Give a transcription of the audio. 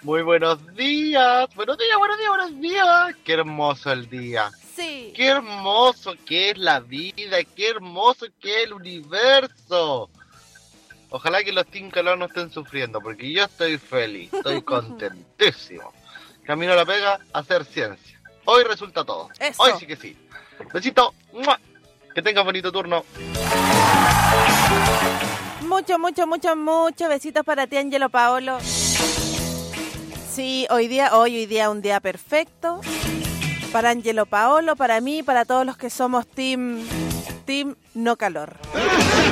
Muy buenos días. Buenos días, buenos días, buenos días. Qué hermoso el día. Sí. Qué hermoso que es la vida. Qué hermoso que es el universo. Ojalá que los Team Calor no estén sufriendo, porque yo estoy feliz, estoy contentísimo. Camino a la pega a hacer ciencia. Hoy resulta todo. Hoy Eso. sí que sí. Besito. ¡Mua! Que tengas bonito turno. Muchos besitos para ti, Angelo Paolo. Sí, hoy día un día perfecto. Para Angelo Paolo, para mí, para todos los que somos team no calor.